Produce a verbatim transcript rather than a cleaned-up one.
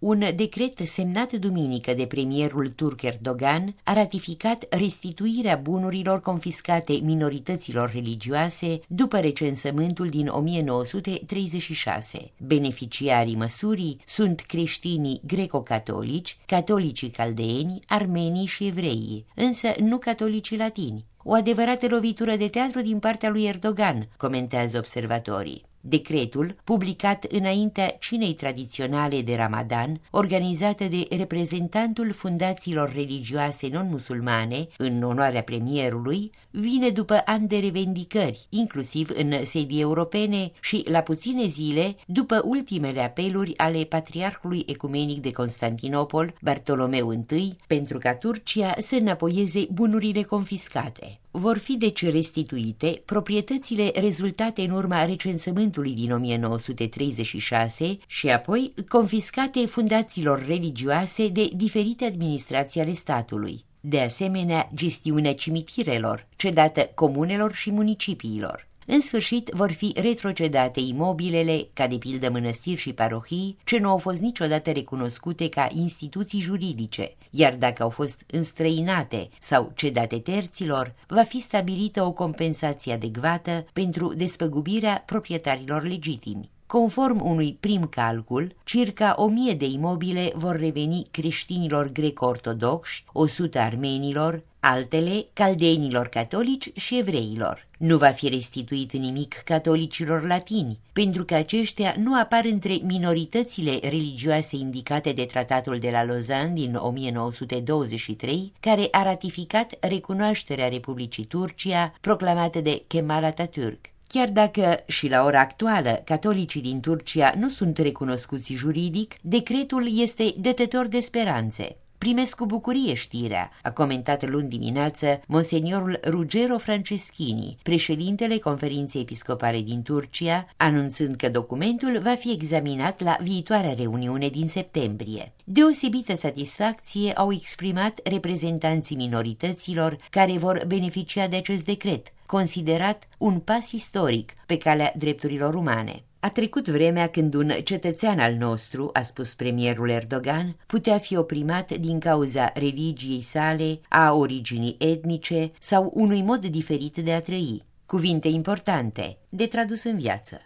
Un decret semnat duminică de premierul turc Erdogan a ratificat restituirea bunurilor confiscate minorităților religioase după recensământul din o mie nouă sute treizeci și șase. Beneficiarii măsurii sunt creștinii greco-catolici, catolicii caldeeni, armenii și evreii, însă nu catolicii latini. O adevărată lovitură de teatru din partea lui Erdogan, comentează observatorii. Decretul, publicat înaintea cinei tradiționale de Ramadan, organizată de reprezentantul fundațiilor religioase non-musulmane în onoarea premierului, vine după ani de revendicări, inclusiv în sedii europene și la puține zile după ultimele apeluri ale Patriarhului Ecumenic de Constantinopol, Bartolomeu I, pentru ca Turcia să înapoieze bunurile confiscate. Vor fi deci restituite proprietățile rezultate în urma recensământului din o mie nouă sute treizeci și șase și apoi confiscate fundațiilor religioase de diferite administrații ale statului. De asemenea, gestiunea cimitirelor, cedată comunelor și municipiilor. În sfârșit, vor fi retrocedate imobilele, ca de pildă mănăstiri și parohii, ce nu au fost niciodată recunoscute ca instituții juridice, iar dacă au fost înstrăinate sau cedate terților, va fi stabilită o compensație adecvată pentru despăgubirea proprietarilor legitimi. Conform unui prim calcul, circa o mie de imobile vor reveni creștinilor greco-ortodoxi, o sută armenilor, altele caldeenilor catolici și evreilor. Nu va fi restituit nimic catolicilor latini, pentru că aceștia nu apar între minoritățile religioase indicate de Tratatul de la Lausanne din o mie nouă sute douăzeci și trei, care a ratificat recunoașterea Republicii Turcia proclamată de Kemal Atatürk. Chiar dacă și la ora actuală catolicii din Turcia nu sunt recunoscuți juridic, decretul este dătător de speranțe. Primesc cu bucurie știrea, a comentat luni dimineață monseniorul Ruggero Franceschini, președintele Conferinței Episcopale din Turcia, anunțând că documentul va fi examinat la viitoarea reuniune din septembrie. Deosebită satisfacție au exprimat reprezentanții minorităților care vor beneficia de acest decret, considerat un pas istoric pe calea drepturilor umane. A trecut vremea când un cetățean al nostru, a spus premierul Erdogan, putea fi oprimat din cauza religiei sale, a originii etnice sau unui mod diferit de a trăi. Cuvinte importante, de tradus în viață.